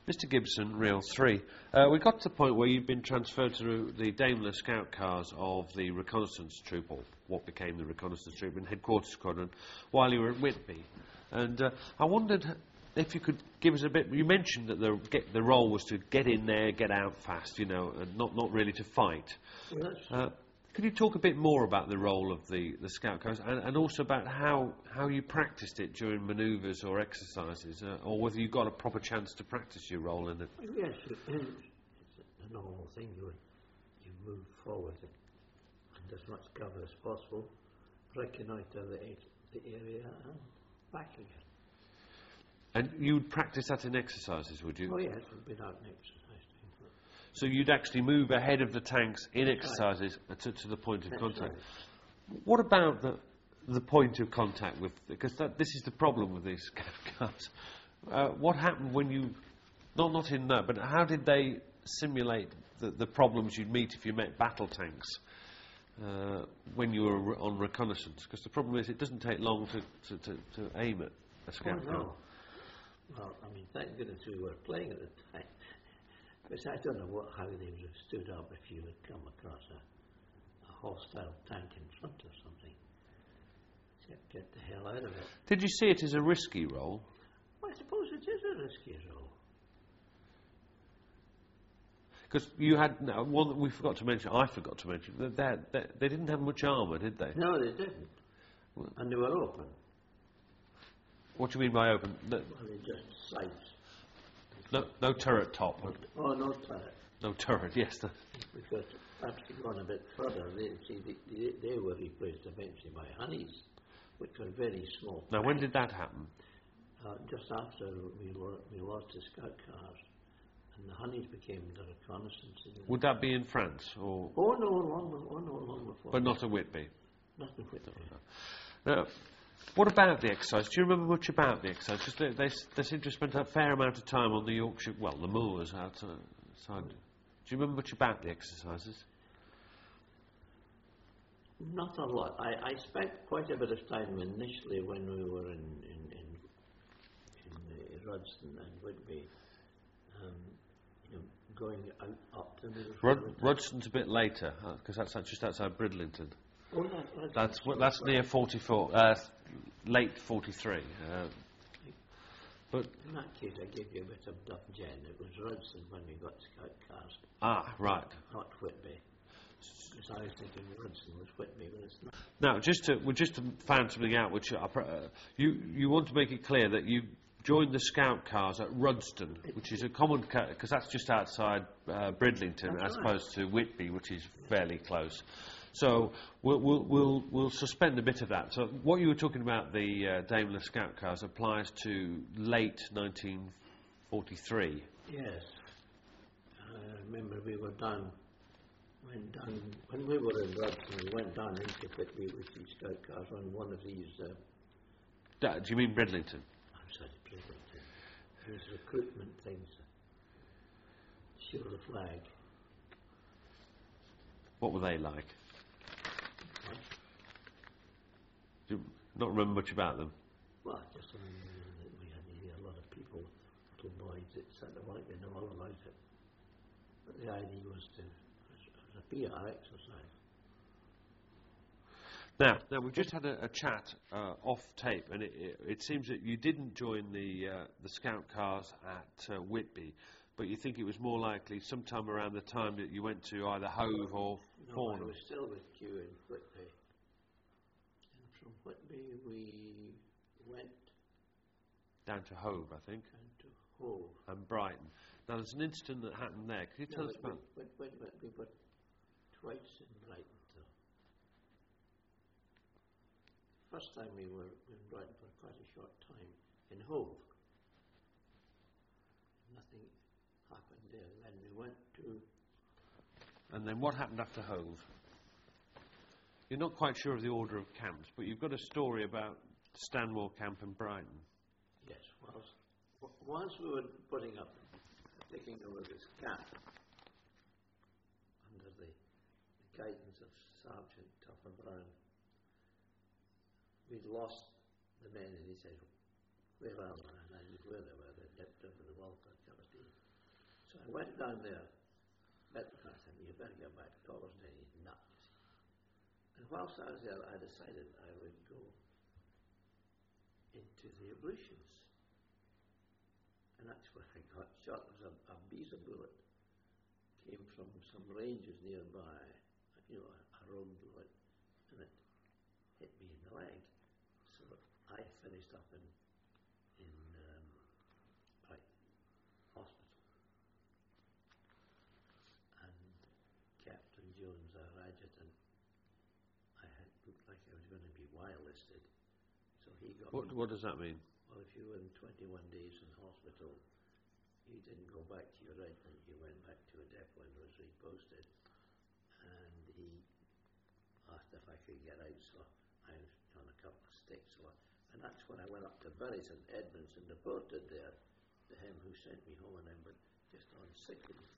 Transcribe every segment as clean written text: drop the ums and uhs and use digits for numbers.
Mr. Gibson, Reel 3. We got to the point where you've been transferred to the Daimler Scout cars of the reconnaissance troop, or what became the reconnaissance troop in Headquarters Squadron, while you were at Whitby. And I wondered if you could give us a bit. You mentioned that the role was to get in there, get out fast, you know, and not really to fight. Yes. Could you talk a bit more about the role of the Scout cars, and also about how you practiced it during manoeuvres or exercises, or whether you got a proper chance to practice your role in it? Yes, it's a normal thing. You move forward and as much cover as possible, reconnoitre the area and back again. And you would practice that in exercises, would you? Oh yes, we've been out in exercise. So you'd actually move ahead of the tanks in exercises to the point of contact. Right. What about the point of contact with? Because this is the problem with these cars. What happened when you, not in that, but how did they simulate the problems you'd meet if you met battle tanks when you were on reconnaissance? Because the problem is it doesn't take long to aim at a scout car. No. Well, I mean, thank goodness we were playing at the time. Because I don't know how they would have stood up if you had come across a hostile tank in front or something. Get the hell out of it. Did you see it as a risky role? Well, I suppose it is a risky role. Because you had one that we forgot to mention. I forgot to mention that they didn't have much armour, did they? No, they didn't. And they were open. What do you mean by open? Well, they just sights. No turret top. Oh, no turret. No turret, yes. Because perhaps to go on a bit further, they were replaced eventually by Honeys, which were very small. Now, when did that happen? Just after we lost the Scout cars, and the Honeys became the reconnaissance. Would that be in France? Or? Oh, no, long before. But not at Whitby? Not at Whitby. Now, what about the exercise? Do you remember much about the exercise? Because they seem to have spent a fair amount of time on the Yorkshire, well, the moors outside. Do you remember much about the exercises? Not a lot. I spent quite a bit of time initially when we were in Rudston and Whitby, going out to the Rudston's a bit later, because that's just outside Bridlington. Oh, that's near 44, late 43. But in that case, I gave you a bit of Duff Jen. It was Rudston when we got Scout cars. Ah, right. Not Whitby. Because I was thinking Rudston was Whitby, but it's not. Now, just to find something out, which you want to make it clear that you joined the Scout cars at Rudston, which is a common, because that's just outside Bridlington, as opposed to Whitby, which is fairly close. So we'll suspend a bit of that. So what you were talking about, the Daimler Scout cars, applies to late 1943. Yes. I remember we went down, when we were in Rudston, we went down into Whitby with these Scout cars on one of these... Do you mean Bridlington? I'm sorry, Bridlington. These recruitment things. Show the flag. What were they like? Do you not remember much about them? Well, I just remember that we had a lot of people, little boys that sat about and know all about it. But the idea was to a PR exercise. Now we've just had a chat off tape, and it seems that you didn't join the Scout cars at Whitby, but you think it was more likely sometime around the time that you went to either Hove or Farnham. No, I was still with you in Whitby. And from Whitby we went... down to Hove, I think. Down to Hove. And Brighton. Now there's an incident that happened there. Could you tell us about it? We were twice in Brighton. First time we were in Brighton for quite a short time in Hove. Nothing happened there. Then we went to... And then what happened after Hove? You're not quite sure of the order of camps, but you've got a story about Stanmore Camp in Brighton. Yes, once we were taking over this camp, under the guidance of Sergeant Tupper Brown, we'd lost the men, and he said, "Where are they?" And I knew where they were. They dipped over the Walcott cup of tea. went down there, met the man, said, you better get back to Torresden, he's nuts. And whilst I was there, I decided I would go into the ablutions. And that's where I got shot. It was a Beezer bullet. Came from some ranges nearby, a road bullet, and it hit me in the leg. So I finished up in hospital. And Captain Jones, our adjutant, looked like I was going to be whitelisted. So he got me. What does that mean? Well, if you were in 21 days in hospital, you didn't go back to your regiment, you went back to a depot and was reposted. And he asked if I could get out, so I was on a couple of sticks. And that's when I went up to Bury St Edmunds and reported there to him who sent me home, and then but just on sick leave.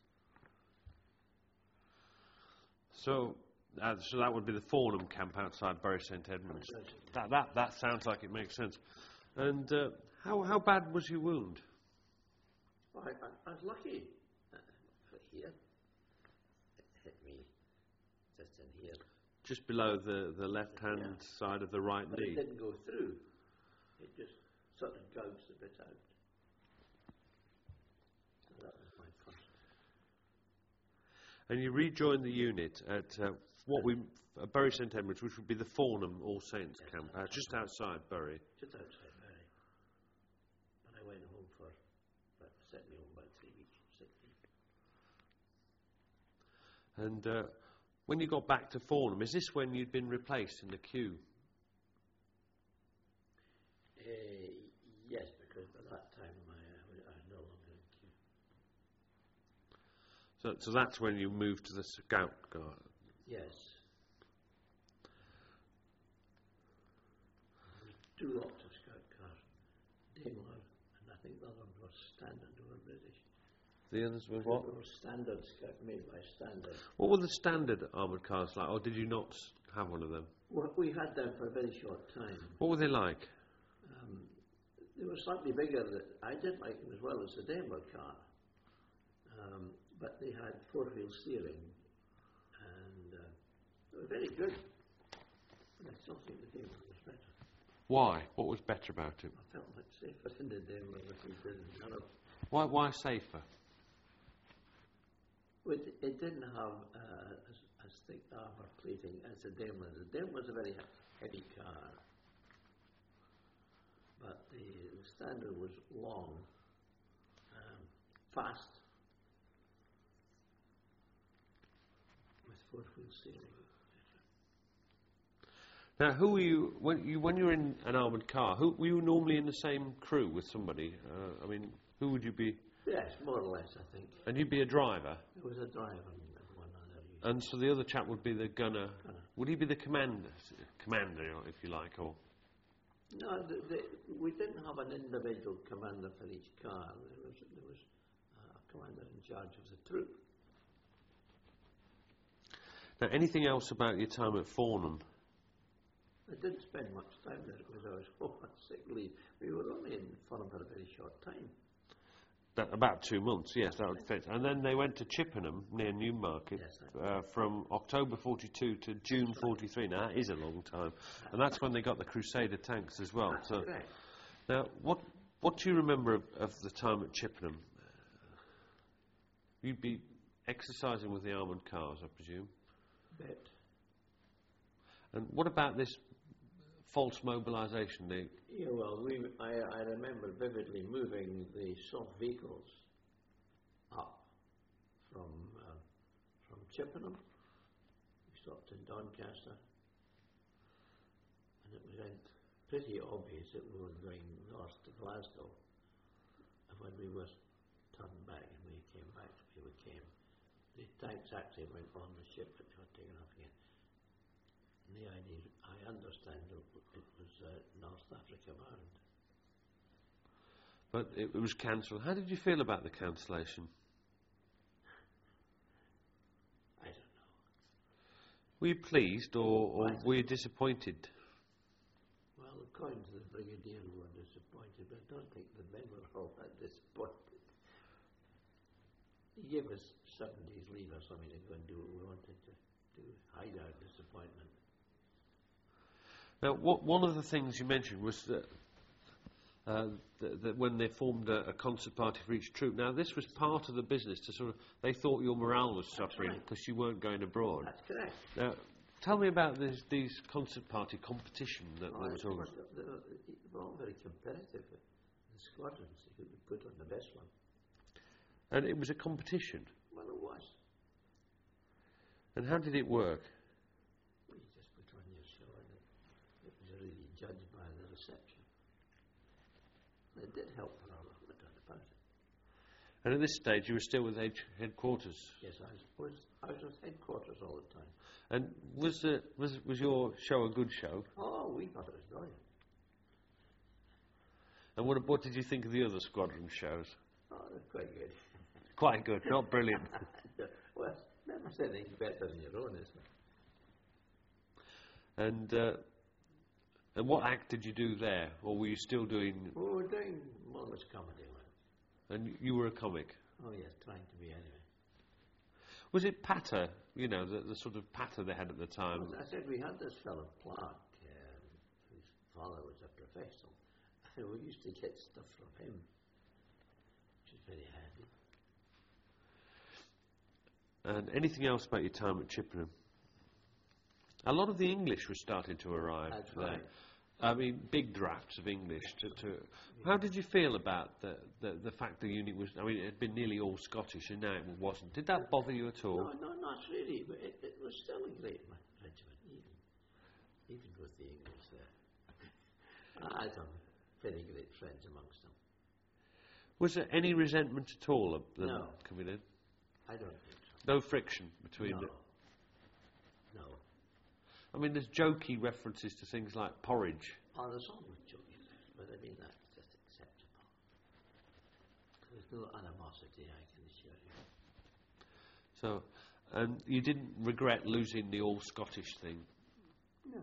So that would be the Farnham camp outside Bury St Edmunds. That sounds like it makes sense. And how bad was your wound? Well, I was lucky. Here, it hit me just in here. Just below the left-hand side of the right but knee. It didn't go through. It just sort of gouged a bit out. So that was my first. And you rejoined the unit at Bury St Edmunds, which would be the Farnham All Saints camp, just outside Bury. Just outside Bury. But I went home sent me home about 3 weeks, sick leave. And when you got back to Farnham, is this when you'd been replaced in the queue? Yes, because by that time I was no longer in queue. So that's when you moved to the Scout Guard? Yes. There was 2 lots of Scout cars, Daimler, and I think the other one was Standard, they were British. The others were what? They were Standard Scout, made by Standard. What were the Standard armoured cars like, or did you not have one of them? Well, we had them for a very short time. What were they like? They were slightly bigger. I did like them as well as the Daimler car. But they had 4-wheel steering, and they were very good. But I still think the Daimler was better. Why? What was better about it? I felt much safer in the Daimler than it did in the other. Why safer? Well, it didn't have as thick armour plating as the Daimler. The Daimler was a very heavy car, but the Standard was long, fast, with 4-wheel steering. Now, who were you when you were in an armoured car? Were you normally in the same crew with somebody? I mean, who would you be? Yes, more or less, I think. And you'd be a driver. There was a driver and one other. And so the other chap would be the gunner. Would he be the commander, if you like, or? No, we didn't have an individual commander for each car. There was a commander in charge of the troop. Now, anything else about your time at Farnham? I didn't spend much time there because I was home on sick leave. We were only in Farnham for a very short time. About 2 months, yes, that would fit. And then they went to Chippenham, near Newmarket, from October 42 to June 43. Now, that is a long time. And that's when they got the Crusader tanks as well. That's So, correct. now, what do you remember of the time at Chippenham? You'd be exercising with the armoured cars, I presume. Bet. And what about this false mobilisation? Yeah, well, I remember vividly moving the soft vehicles up from Chippenham. We stopped in Doncaster, and it was pretty obvious that we were going north to Glasgow. And when we were turned back and we came back to where we came, the tanks actually went on the ship that got taken off again. And the idea, I understand it was North Africa bound. But it was cancelled. How did you feel about the cancellation? I don't know. Were you pleased or were you disappointed? Well, according to the brigadier, we were disappointed, but I don't think the men were all that disappointed. He gave us 7 days leave or something to go and do what we wanted to hide our disappointment. Now, one of the things you mentioned was that when they formed a concert party for each troop. Now, this was part of the business to sort of, they thought your morale was suffering because you weren't going abroad. That's correct. Now, tell me about these concert party competition that there was always. They were all very competitive. The squadrons, you could put on the best one. And it was a competition. Well, it was. And how did it work? Well, you just put on your show and it was really judged by the reception. It did help for all of them, no doubt about it. And at this stage, you were still with headquarters. Yes, I was at headquarters all the time. And was your show a good show? Oh, we thought it was brilliant. And what did you think of the other squadron shows? Oh, it was quite good. Quite good, not brilliant. Well, never said anything better than your own, isn't it? And what act did you do there? Or were you still doing... We were doing more or less comedy. And you were a comic? Oh, yes, trying to be anyway. Was it patter, you know, the sort of patter they had at the time? Well, I said we had this fellow, Clark, whose father was a professional, and we used to get stuff from him, which is very handy. And anything else about your time at Chippenham? A lot of the English was starting to arrive. That's there. right. I mean, big drafts of English. How did you feel about the fact the unit was... I mean, it had been nearly all Scottish and now it wasn't. Did that bother you at all? No, not really, but it was still a great regiment, even with the English there. I had some very great friends amongst them. Was there any resentment at all of them No. coming in? I don't think so. No friction between them? No. I mean, there's jokey references to things like porridge. Oh, there's always joking there, but I mean, that's just acceptable. There's no animosity, I can assure you. So, and you didn't regret losing the all-Scottish thing? No.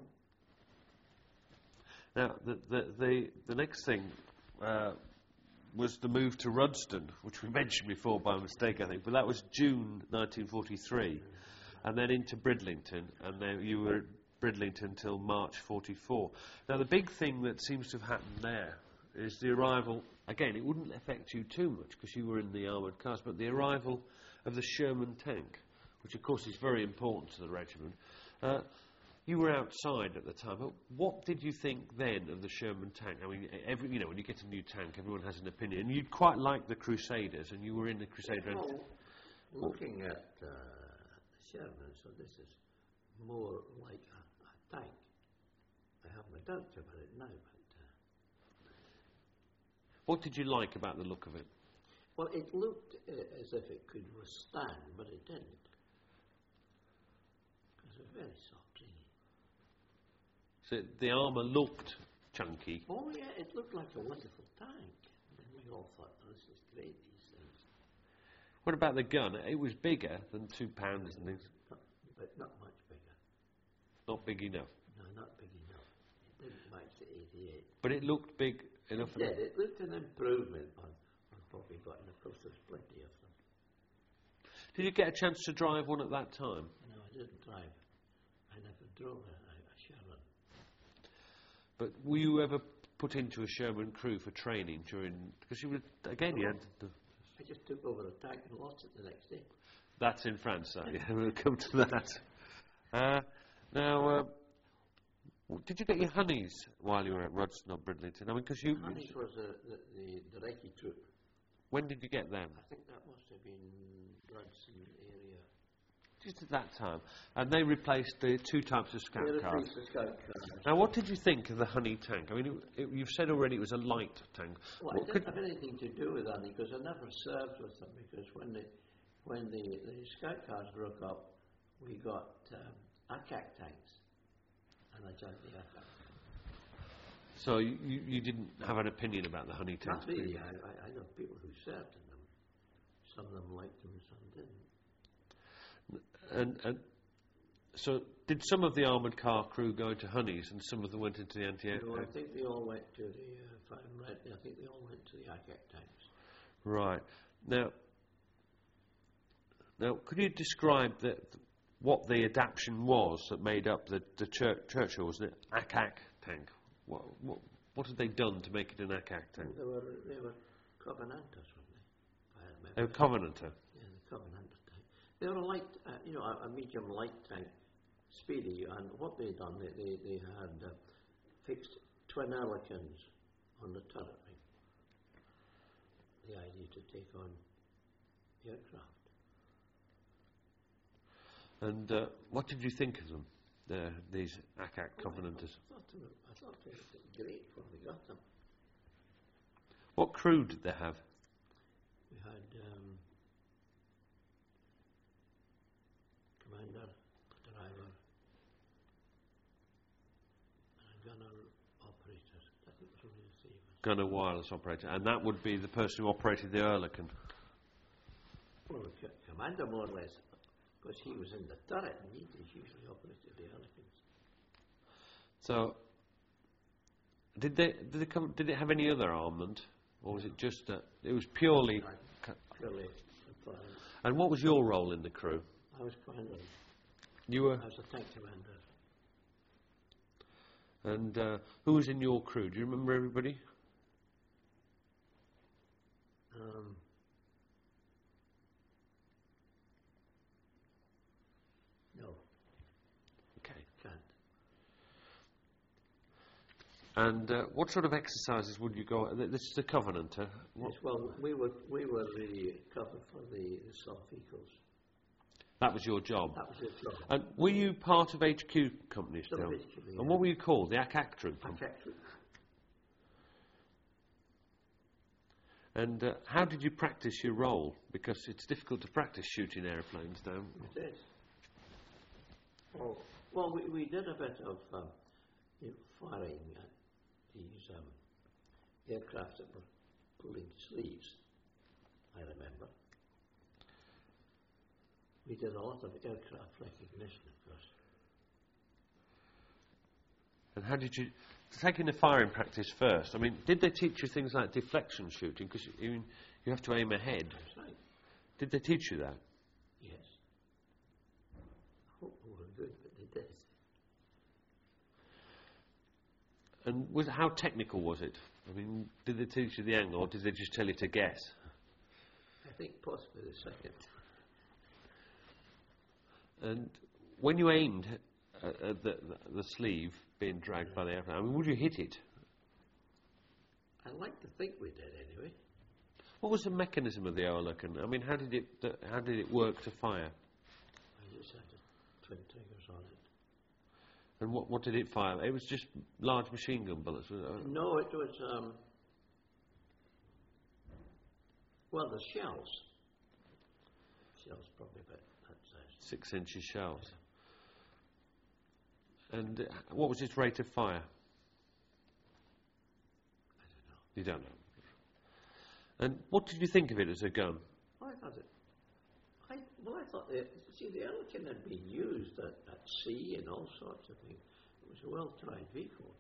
Now, the next thing was the move to Rudston, which we mentioned before by mistake, I think, but that was June 1943, and then into Bridlington, and then you were at Bridlington until March 44. Now, the big thing that seems to have happened there is the arrival, again, it wouldn't affect you too much because you were in the armoured cars, but the arrival of the Sherman tank, which of course is very important to the regiment. You were outside at the time, but what did you think then of the Sherman tank? I mean, when you get a new tank, everyone has an opinion. And you'd quite like the Crusaders, and you were in the Crusader. Well, looking at Sherman, so this is more like a tank. I have my doubts about it now, but... What did you like about the look of it? Well, it looked as if it could withstand, but it didn't. It was very soft, really. So the armour looked chunky. Oh, yeah, it looked like a wonderful tank. And we all thought, oh, this is great, these things. What about the gun? It was bigger than 2 pounders and things. But not much bigger. Not big enough. No, not big enough. It didn't match the 88. But it looked big enough. It did. It looked an improvement on what we got, and of course there's plenty of them. Did you get a chance to drive one at that time? No, I didn't drive. I never drove a Sherman. But were you ever put into a Sherman crew for training during... Because you were, again, you had... I just took over the tank and lost it the next day. That's in France, so yeah, we'll come to that. Now, did you get your honeys while you were at Rudston or Bridlington? I mean, because you... Honeys was the recce troop. When did you get them? I think that must have been Rudston area. Just at that time. And they replaced the 2 types of scout They cars. replaced the scout cars. Now, what did you think of the Honey tank? I mean, you've said already it was a light tank. Well, I didn't have anything to do with that because I never served with them, because when the scout cars broke up, we got ACAC tanks, and I joined the ACAC. So you didn't have an opinion about the Honey tanks? Not really. I know people who served in them. Some of them liked them, some didn't. And so, did some of the armoured car crew go into Honeys and some of them went into the anti-aircraft? No, I think they all went to the, if I'm right, I think they all went to the ACAC tanks. Right. Now, Now, could you describe what the adaptation was that made up the Churchill, wasn't it? Ack tank. What had they done to make it an Ack tank? They were Covenanters, weren't they? If I remember. Oh, Covenanter. Yeah, the Covenanter tank. They were a light, a medium light tank, speedy, and what they done, they had fixed twin Ehrlichens on the turret ring. The idea to take on aircraft. And what did you think of them, these Ack Covenanters? I thought they were great when we got them. What crew did they have? We had commander, driver, and a gunner operator. I think it was only the three of us. Gunner wireless operator, and that would be the person who operated the Ehrlichen. Well, the commander more or less, because he was in the turret and he usually operated the Ehrlichens. So, did it have any other armament, or was it just that it was purely? Purely. And what was your role in the crew? I was commander. You were. I was a tank commander. And who was in your crew? Do you remember everybody? No. Okay. Can't. And what sort of exercises would you go? This is the Covenanter. Yes, well, we were the cover for the assault vehicles. That was your job. That was it. Job. And were you part of HQ company still? Still HQ, yeah. And what were you called? The Ack Troop. Factory. And how did you practice your role? Because it's difficult to practice shooting airplanes down. It is. Well, we did a bit of firing at these aircraft that were pulling sleeves, I remember. We did a lot of aircraft recognition, of course. And how did you, taking the firing practice first, I mean, did they teach you things like deflection shooting? Because you have to aim ahead. That's right. Did they teach you that? Yes. I hope we were good, but they did. And how technical was it? I mean, did they teach you the angle, or did they just tell you to guess? I think possibly the second. And when you aimed at the sleeve being dragged by the airplane, I mean, would you hit it? I like to think we did anyway. What was the mechanism of the Ehrlichen? I mean, how did it work to fire? I just had the twin triggers on it. And what did it fire? It was just large machine gun bullets. No, it was the shells. Shells probably about that size. 6 inches shells. And what was its rate of fire? I don't know. You don't know. And what did you think of it as a gun? I thought it. I thought the Ehrlichen had been used at sea and all sorts of things. It was a well-tried vehicle,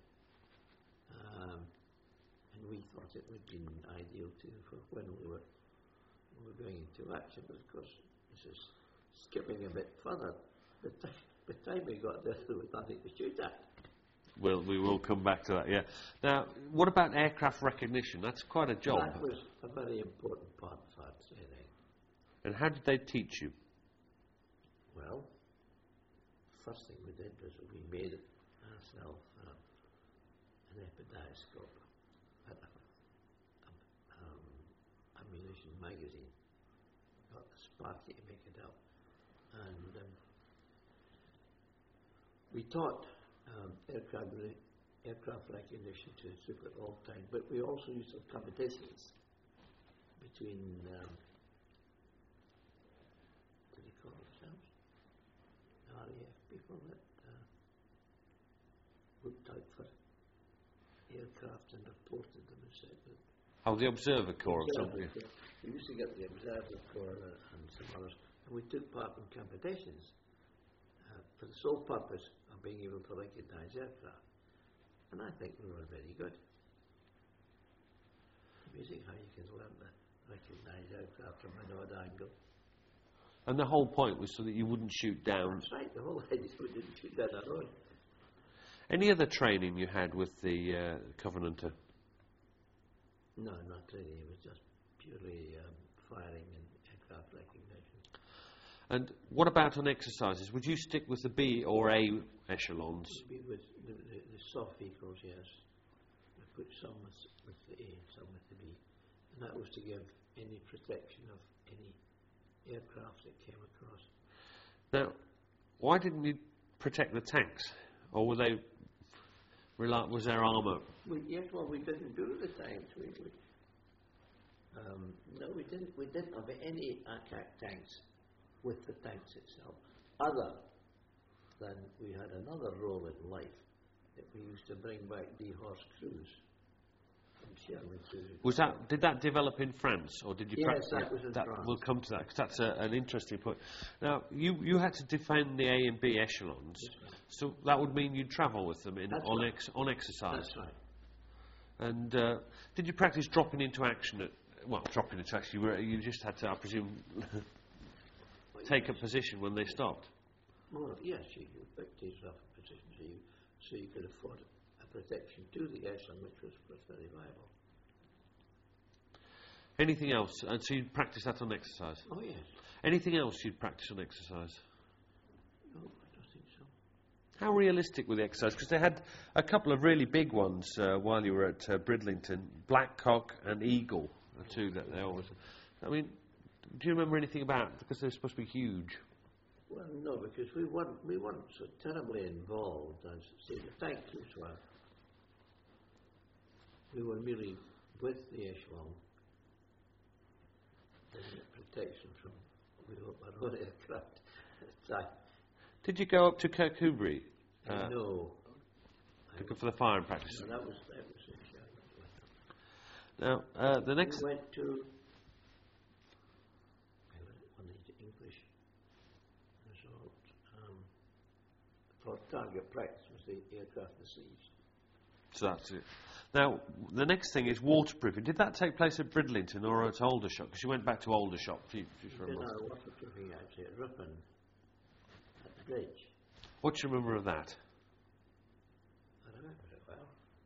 and we thought it would be ideal for when we were going into action. But of course, this is skipping a bit further. By the time we got there, there was nothing to shoot at. Well, we will come back to that, yeah. Now, what about aircraft recognition? That's quite a job. That was a very important part of our training. And how did they teach you? Well, first thing we did was we made ourselves an epidioscope at a ammunition magazine. Got the Sparky to make it up. And we taught aircraft recognition to the troop at all times, but we also used some competitions between what do they call themselves? The RAF people that looked out for aircraft and reported them and said that. Oh, the Observer Corps or something. We used to get the Observer Corps and some others, and we took part in competitions for the sole purpose of being able to recognise aircraft. And I think we were very good. Amazing how you can learn to recognise aircraft from an odd angle. And the whole point was so that you wouldn't shoot down. That's right, the whole idea we didn't shoot down our own. Any other training you had with the Covenanter? No, not really. It was just purely firing and aircraft recognition. And what about on exercises? Would you stick with the B or A echelons? We with the soft vehicles, yes. We put some with the A and some with the B. And that was to give any protection of any aircraft that came across. Now, why didn't you protect the tanks? Or were they was there armour? Yes, well, we didn't do the tanks. No, we didn't. We didn't have any attack tanks with the tanks itself, other than we had another role in life that we used to bring back D-horse crews from Sherman to. Did that develop in France, or did you? Yes, that was in France. We'll come to that because that's an interesting point. Now, you had to defend the A and B echelons, Yes, right. so that would mean you'd travel with them on right. exercise. That's right. And did you practice dropping into action? Dropping into action. You just had to, I presume, take a position when they stopped. Well, yes, you picked these rough positions so you could afford a protection to the echelon, which was very viable. Anything else? And so you'd practice that on exercise? Oh, yes. Anything else you'd practice on exercise? No, I don't think so. How realistic were the exercises? Because they had a couple of really big ones while you were at Bridlington. Blackcock and Eagle, the two that they always... I mean, do you remember anything about it? Because they're supposed to be huge. Well, no, because we weren't so terribly involved as, say, the tank crews were. We were merely with the echelon, protection from our own aircraft at the time. Did you go up to Kirkcudbright? No. For the firing practice? No, that was in Sherman. Now, the next... We went to... on the English result. For target practice was the aircraft besieged. So that's it. Now, the next thing is waterproofing. Did that take place at Bridlington or at Aldershot? Because you went back to Aldershot for a We did month. our waterproofing actually at Ripon, at the bridge. What do you remember of that? I remember it well.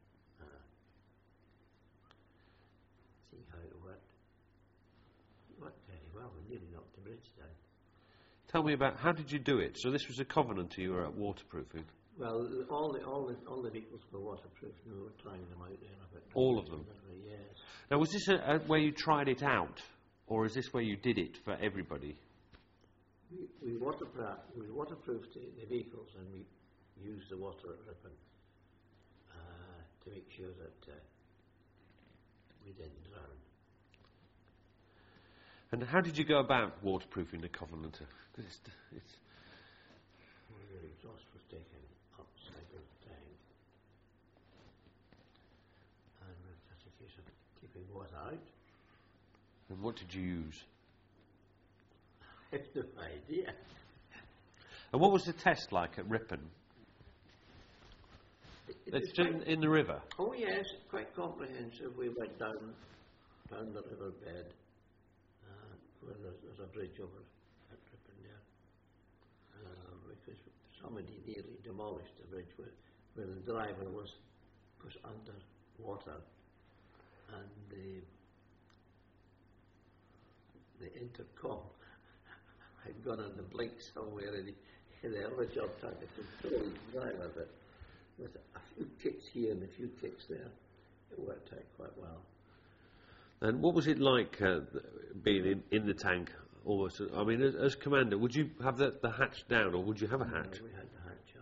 See how it worked. It worked very well. We nearly knocked the bridge down. Tell me about, how did you do it? So this was a Covenant you were at waterproofing? Well, all the vehicles were waterproof, and we were trying them out there. All of them? Yes. Now, was this where you tried it out? Or is this where you did it for everybody? We waterproofed the vehicles, and we used the water at Ripon to make sure that we didn't drown. And how did you go about waterproofing the Covenanter? Because it's Well, the exhaust was taken upside of the tank, and it was just a case of keeping water out. And what did you use? I have no idea. And what was the test like at Ripon? It's just in the river. Oh yes, quite comprehensive. We went down the riverbed where there's a bridge over at Ripon there, because somebody nearly demolished the bridge where the driver was under water, and the intercom had gone on the blink somewhere, and the other job tried to control the driver, but with a few kicks here and a few kicks there, it worked out quite well. And what was it like being in the tank? Almost, I mean, as commander, would you have the hatch down, or would you have a hatch? No, we had the hatch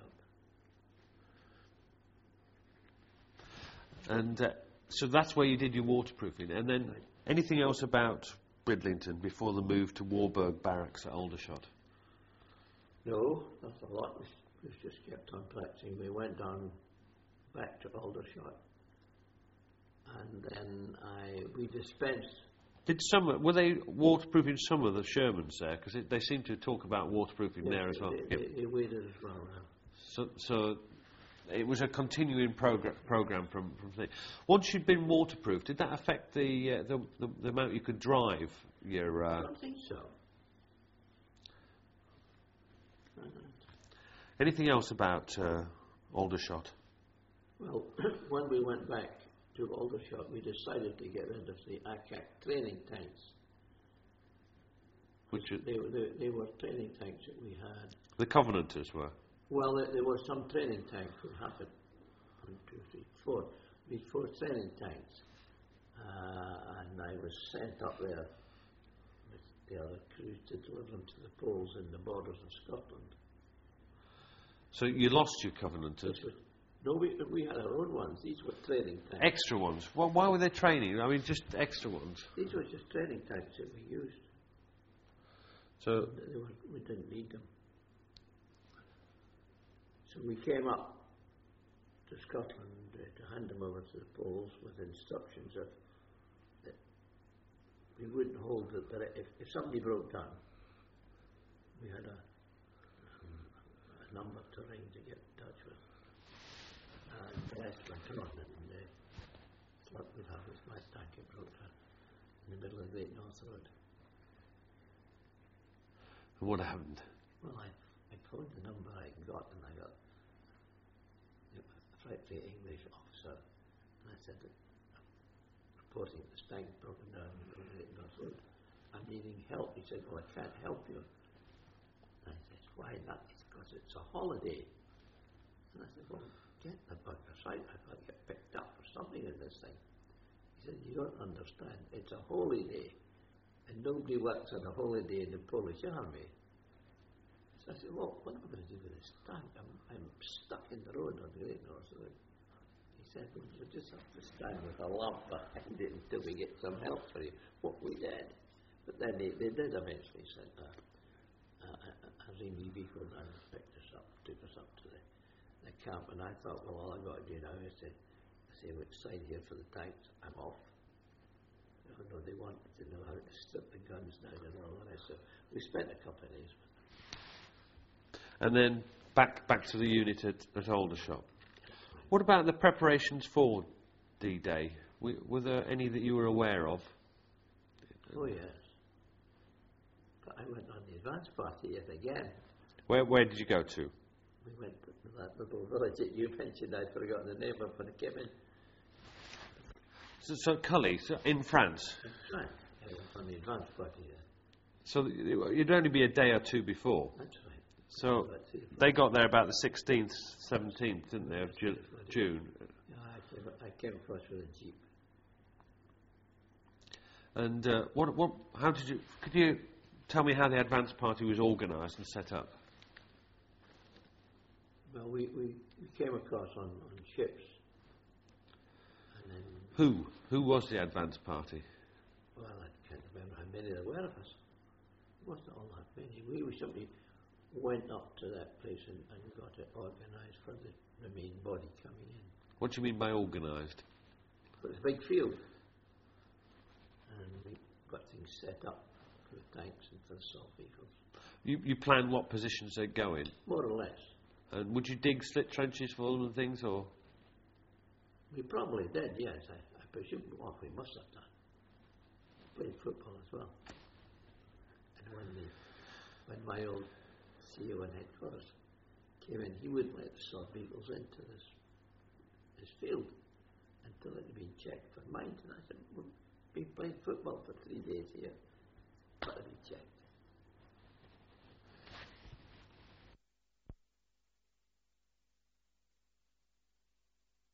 up. And so that's where you did your waterproofing. And then anything else about Bridlington before the move to Warburg Barracks at Aldershot? No, not a lot. We just kept on practicing. We went down back to Aldershot, and then we dispensed. Were they waterproofing some of the Shermans there? Because they seem to talk about waterproofing there as well. They waited as well now. So it was a continuing program from once you'd been waterproofed, did that affect the amount you could drive? I don't think so. Anything else about Aldershot? Well, when we went back to Aldershot, we decided to get rid of the ACAC training tanks. Which They were training tanks that we had. the Covenanters were. Well, there were some training tanks. We had it, 1, 2, 3, 4. We had 4 training tanks. And I was sent up there with the other crew to deliver them to the Poles in the borders of Scotland. So you lost your Covenanters. No, we had our own ones. These were training tanks. Extra ones. Well, why were they training? I mean, just extra ones. These were just training tanks that we used. So We didn't need them. So we came up to Scotland to hand them over to the Poles with instructions that we wouldn't hold it, but if somebody broke down, we had a number to ring to get in touch with. And the rest went on, and what we'd have was my tank had broke down in the middle of the Great North Road. and what happened? Well, I phoned the number I got, and I got a frightfully English officer, and I said that I'm reporting that the tank broken down in the Great North Road. I'm needing help. He said, well, I can't help you. And I said, why not? It's because it's a holiday. And I said, well, get the bugger's right. I've got to get picked up for something in this thing. He said, you don't understand. It's a holy day. And nobody works on a holiday in the Polish army. So I said, well, what am I going to do with this tank? I'm stuck in the road on the Great North Road. He said, well, you'll just have to stand with a lamp behind it until we get some help for you. What we did. But then they did eventually send a Ringley vehicle down and picked us up, took us up to the camp. And I thought, well, all I've got to do now is to say, which side here for the tanks, I'm off. No, they wanted to know how to strip the guns down and all the rest. So we spent a couple of days with them. And then back to the unit at Aldershot. What about the preparations for D-Day? Were there any that you were aware of? Oh, yes. But I went on the advance party yet again. Where did you go to? We went to that little village that you mentioned. I'd forgotten the name of when I came in. So Cully, in France. That's right. I went on the advance party there. So you'd only be a day or two before. That's right. So they got there about the 16th, 17th, didn't they, of June? Yeah, I came across with a jeep. And how did you? Could you tell me how the advance party was organised and set up? Well, we came across on ships. And then, Who was the advance party? well, I can't remember how many there were of us. It wasn't all that many. We simply went up to that place and got it organised for the main body coming in. What do you mean by organised? It was a big field. And we got things set up for the tanks and for the assault vehicles. You planned what positions they'd go in? More or less. And would you dig slit trenches for them and things, or? We probably did, yes. I presume we must have done. Played football as well. And when my old CEO in headquarters came in, he wouldn't let the assault vehicles into this field until it had been checked for mine. And I said, we've been playing football for 3 days here.